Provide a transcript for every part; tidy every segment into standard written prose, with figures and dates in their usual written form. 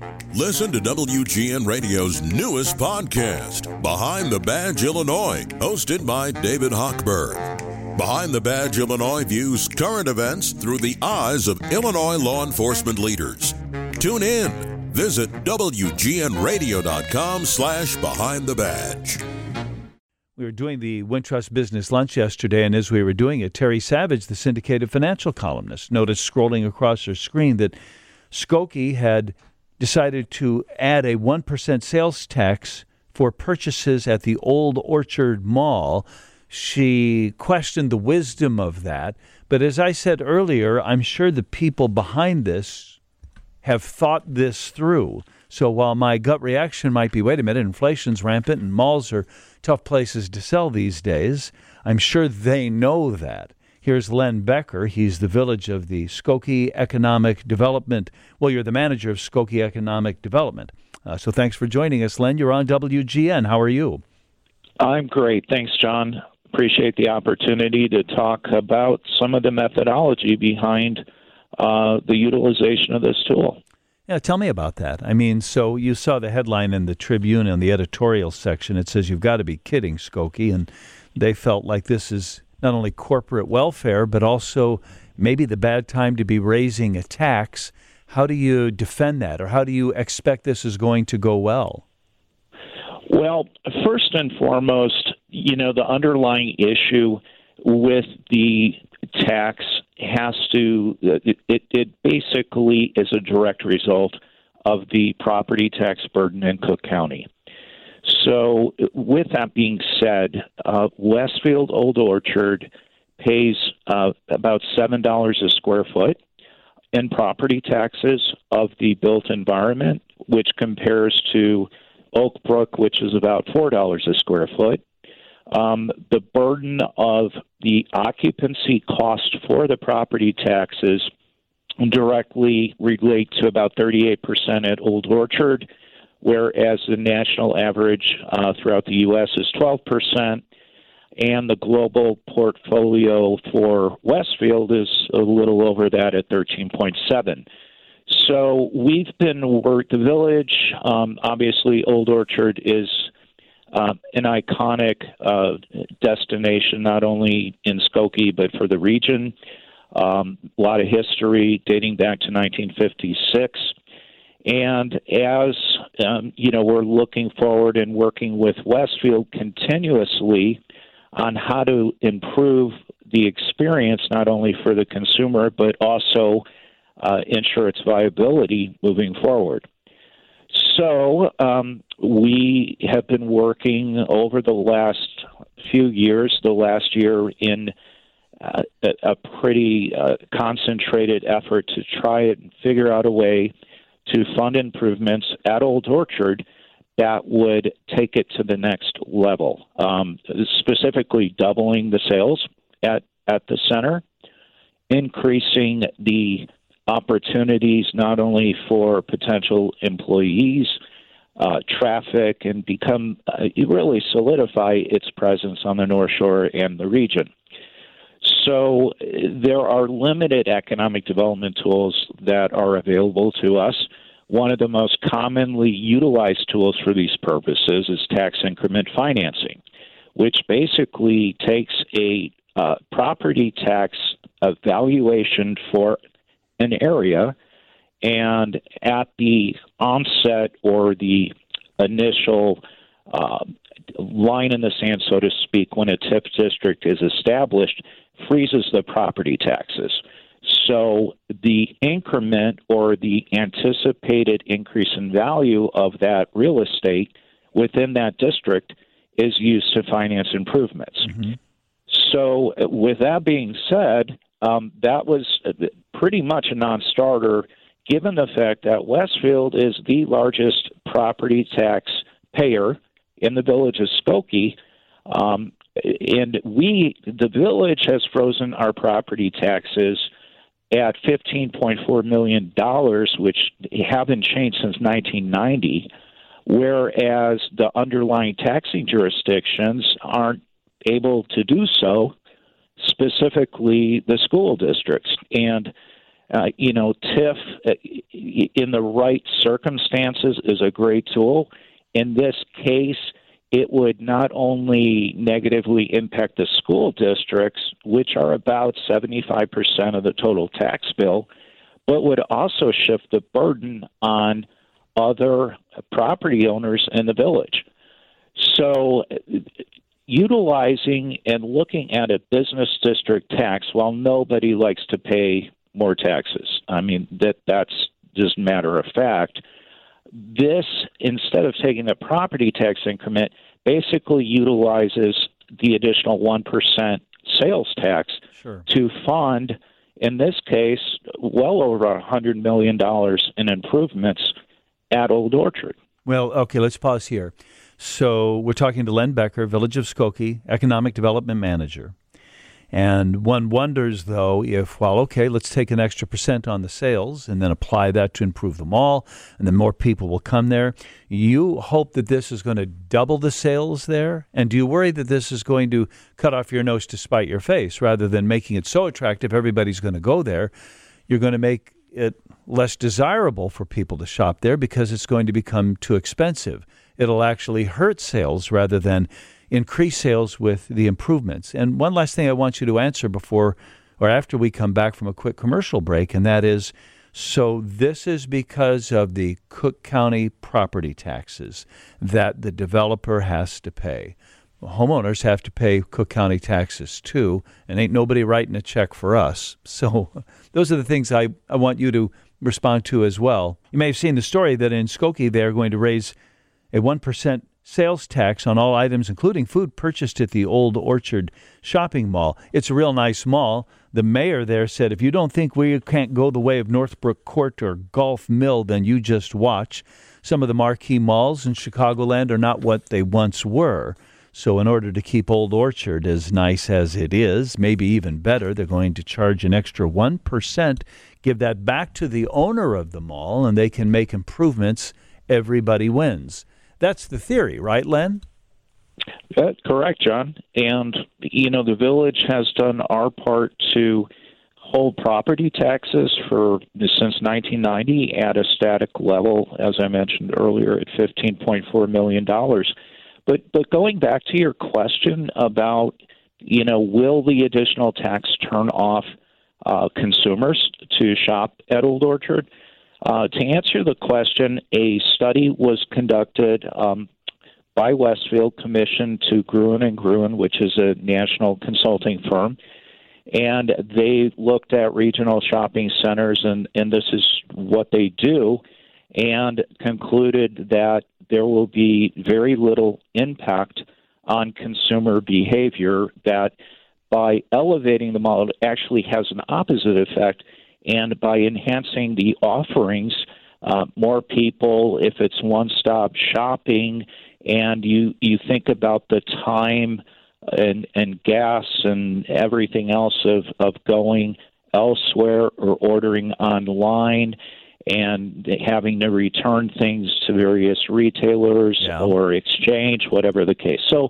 Listen to WGN Radio's newest podcast, Behind the Badge Illinois, hosted by David Hochberg. Behind the Badge Illinois views current events through the eyes of Illinois law enforcement leaders. Tune in. Visit WGNRadio.com/Behind the Badge. We were doing the Wintrust Business Lunch yesterday, and as we were doing it, Terry Savage, the syndicated financial columnist, noticed scrolling across her screen that Skokie had decided to add a 1% sales tax for purchases at the Old Orchard Mall. She questioned the wisdom of that. But as I said earlier, I'm sure the people behind this have thought this through. So while my gut reaction might be, wait a minute, inflation's rampant and malls are tough places to sell these days, I'm sure they know that. Here's Len Becker. He's the village of the Skokie Economic Development. Well, you're the manager of Skokie Economic Development. So thanks for joining us, Len. You're on WGN. How are you? I'm great. Thanks, John. Appreciate the opportunity to talk about some of the methodology behind the utilization of this tool. Yeah, tell me about that. I mean, so you saw the headline in the Tribune in the editorial section. It says, you've got to be kidding, Skokie. And they felt like this is not only corporate welfare, but also maybe the bad time to be raising a tax. How do you defend that, or how do you expect this is going to go well? Well, first and foremost, the underlying issue with the tax has to, it basically is a direct result of the property tax burden in Cook County. So with that being said, Westfield Old Orchard pays about $7 a square foot in property taxes of the built environment, which compares to Oak Brook, which is about $4 a square foot. The burden of the occupancy cost for the property taxes directly relate to about 38% at Old Orchard, whereas the national average throughout the U.S. is 12%, and the global portfolio for Westfield is a little over that at 13.7%. So we've been the village. Obviously, Old Orchard is an iconic destination, not only in Skokie but for the region. A lot of history dating back to 1956. And as we're looking forward and working with Westfield continuously on how to improve the experience, not only for the consumer, but also ensure its viability moving forward. So we have been working over the last few years, the last year, in a pretty concentrated effort to try and figure out a way to fund improvements at Old Orchard that would take it to the next level, specifically doubling the sales at the center, increasing the opportunities not only for potential employees, traffic, and really solidify its presence on the North Shore and the region. So there are limited economic development tools that are available to us. One of the most commonly utilized tools for these purposes is tax increment financing, which basically takes a property tax valuation for an area, and at the onset or the initial line in the sand, so to speak, when a TIF district is established, freezes the property taxes. So the increment or the anticipated increase in value of that real estate within that district is used to finance improvements. Mm-hmm. So with that being said, that was pretty much a non-starter, given the fact that Westfield is the largest property tax payer in the village of Skokie. And the village has frozen our property taxes at $15.4 million, which haven't changed since 1990, whereas the underlying taxing jurisdictions aren't able to do so, specifically the school districts. And TIF in the right circumstances is a great tool. In this case, it would not only negatively impact the school districts, which are about 75% of the total tax bill, but would also shift the burden on other property owners in the village. So utilizing and looking at a business district tax, while nobody likes to pay more taxes, I mean, that's just matter of fact, this, instead of taking the property tax increment, basically utilizes the additional 1% sales tax to fund, in this case, well over $100 million in improvements at Old Orchard. Well, okay, let's pause here. So we're talking to Len Becker, Village of Skokie, Economic Development Manager. And one wonders, though, if, well, okay, let's take an extra % on the sales and then apply that to improve the mall, and then more people will come there. You hope that this is going to double the sales there? And do you worry that this is going to cut off your nose to spite your face? Rather than making it so attractive everybody's going to go there, you're going to make it less desirable for people to shop there because it's going to become too expensive. It'll actually hurt sales rather than increase sales with the improvements. And one last thing I want you to answer before or after we come back from a quick commercial break, and that is, so this is because of the Cook County property taxes that the developer has to pay. Homeowners have to pay Cook County taxes too, and ain't nobody writing a check for us. So those are the things I want you to respond to as well. You may have seen the story that in Skokie they are going to raise a 1% sales tax on all items, including food purchased at the Old Orchard shopping mall. It's a real nice mall. The mayor there said, if you don't think we can't go the way of Northbrook Court or Golf Mill, then you just watch. Some of the marquee malls in Chicagoland are not what they once were. So in order to keep Old Orchard as nice as it is, maybe even better, they're going to charge an extra 1%, give that back to the owner of the mall, and they can make improvements. Everybody wins. That's the theory, right, Len? That's correct, John. And, the village has done our part to hold property taxes since 1990 at a static level, as I mentioned earlier, at $15.4 million. But going back to your question about, will the additional tax turn off consumers to shop at Old Orchard? To answer the question, a study was conducted by Westfield, commissioned to Gruen & Gruen, which is a national consulting firm, and they looked at regional shopping centers, and this is what they do, and concluded that there will be very little impact on consumer behavior, that by elevating the mall, it actually has an opposite effect. And by enhancing the offerings, more people, if it's one-stop shopping, and you think about the time and gas and everything else of going elsewhere or ordering online and having to return things to various retailers or exchange, whatever the case. So,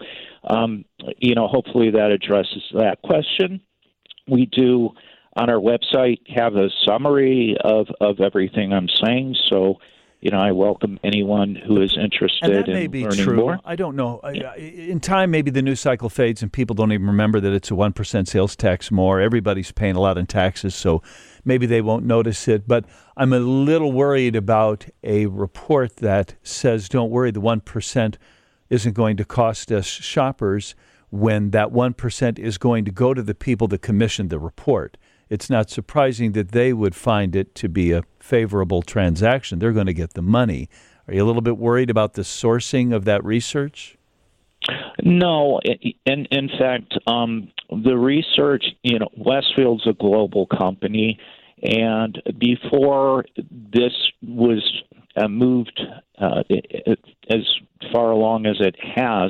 hopefully that addresses that question. We do, on our website, have a summary of everything I'm saying. So, I welcome anyone who is interested in learning more. I don't know. In time, maybe the news cycle fades and people don't even remember that it's a 1% sales tax more. Everybody's paying a lot in taxes, so maybe they won't notice it. But I'm a little worried about a report that says, don't worry, the 1% isn't going to cost us shoppers, when that 1% is going to go to the people that commissioned the report. It's not surprising that they would find it to be a favorable transaction. They're going to get the money. Are you a little bit worried about the sourcing of that research? No. In fact, the research, Westfield's a global company, and before this was moved as far along as it has,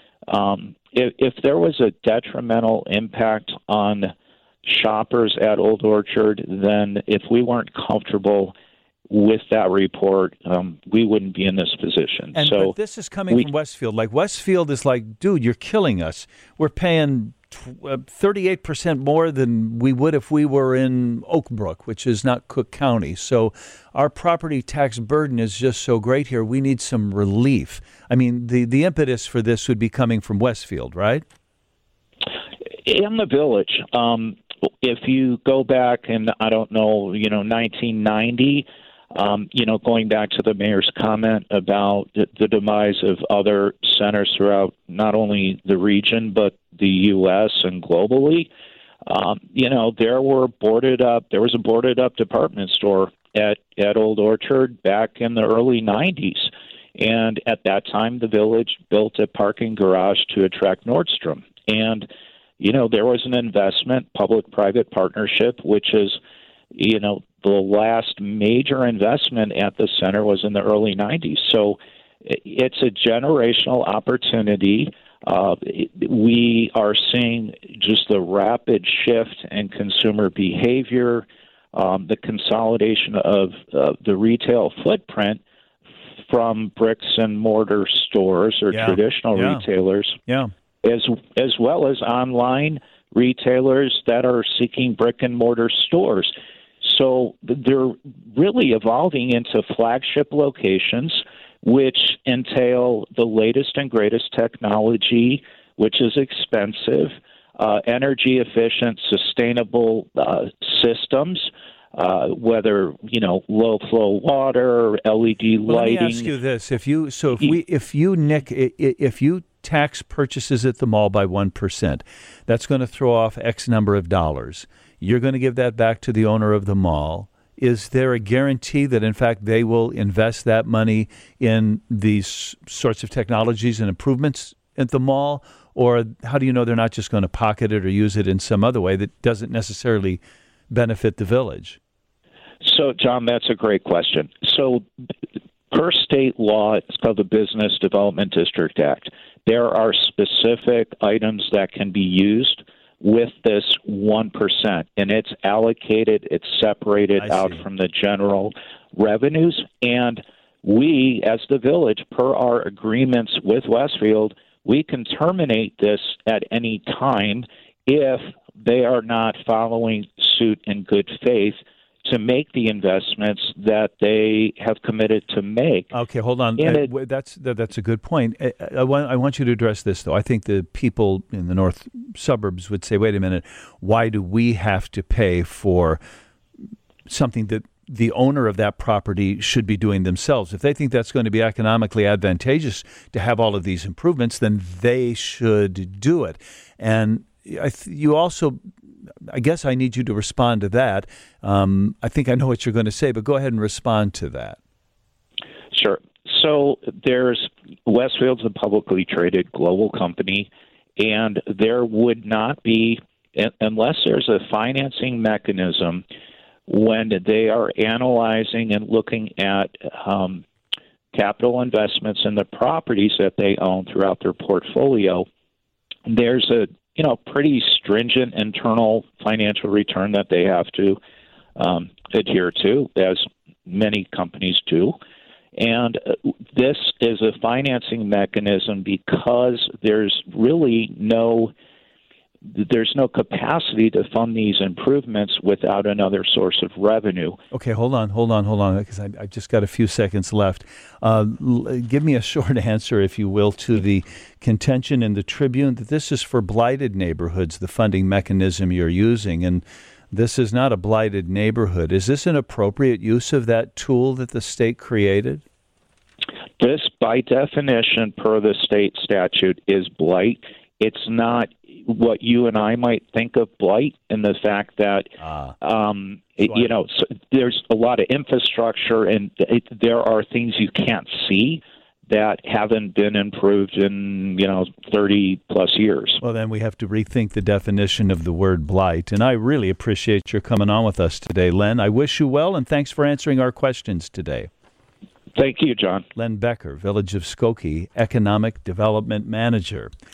if there was a detrimental impact on shoppers at Old Orchard, then if we weren't comfortable with that report, we wouldn't be in this position. But this is coming from Westfield. Like, Westfield is like, dude, you're killing us. We're paying 38% more than we would if we were in Oak Brook, which is not Cook County. So our property tax burden is just so great here. We need some relief. I mean, the impetus for this would be coming from Westfield, right? In the village, if you go back and I don't know, 1990, going back to the mayor's comment about the demise of other centers throughout not only the region but the U.S. and globally, there was a boarded up department store at Old Orchard back in the early 90s. And at that time, the village built a parking garage to attract Nordstrom. And, there was an investment, public-private partnership, which is, the last major investment at the center was in the early 90s. So it's a generational opportunity. We are seeing just the rapid shift in consumer behavior, the consolidation of the retail footprint from bricks and mortar stores or traditional retailers, as well as online retailers that are seeking brick and mortar stores. So they're really evolving into flagship locations, which entail the latest and greatest technology, which is expensive, energy efficient, sustainable systems, whether low flow water, LED lighting. Let me ask you this: if you tax purchases at the mall by 1%, that's going to throw off X number of dollars. You're going to give that back to the owner of the mall. Is there a guarantee that, in fact, they will invest that money in these sorts of technologies and improvements at the mall? Or how do you know they're not just going to pocket it or use it in some other way that doesn't necessarily benefit the village? So, John, that's a great question. So, per state law, it's called the Business Development District Act. There are specific items that can be used with this 1%, and it's allocated, it's separated out from the general revenues. And we, as the village, per our agreements with Westfield, we can terminate this at any time if they are not following suit in good faith to make the investments that they have committed to make. Okay, hold on. That's a good point. I want you to address this, though. I think the people in the north suburbs would say, wait a minute, why do we have to pay for something that the owner of that property should be doing themselves? If they think that's going to be economically advantageous to have all of these improvements, then they should do it. And you also, I guess I need you to respond to that. I think I know what you're going to say, but go ahead and respond to that. Sure. So Westfield's a publicly traded global company, and there would not be, unless there's a financing mechanism when they are analyzing and looking at capital investments in the properties that they own throughout their portfolio, there's a pretty stringent internal financial return that they have to adhere to, as many companies do. And this is a financing mechanism because there's really no capacity to fund these improvements without another source of revenue. Okay, hold on, because I've just got a few seconds left. Give me a short answer, if you will, to the contention in the Tribune that this is for blighted neighborhoods, the funding mechanism you're using, and this is not a blighted neighborhood. Is this an appropriate use of that tool that the state created? This, by definition, per the state statute, is blight. It's not what you and I might think of blight, in the fact that so there's a lot of infrastructure, and there are things you can't see that haven't been improved in 30 plus years. Well, then we have to rethink the definition of the word blight. And I really appreciate your coming on with us today, Len. I wish you well, and thanks for answering our questions today. Thank you, John. Len Becker, Village of Skokie Economic Development Manager.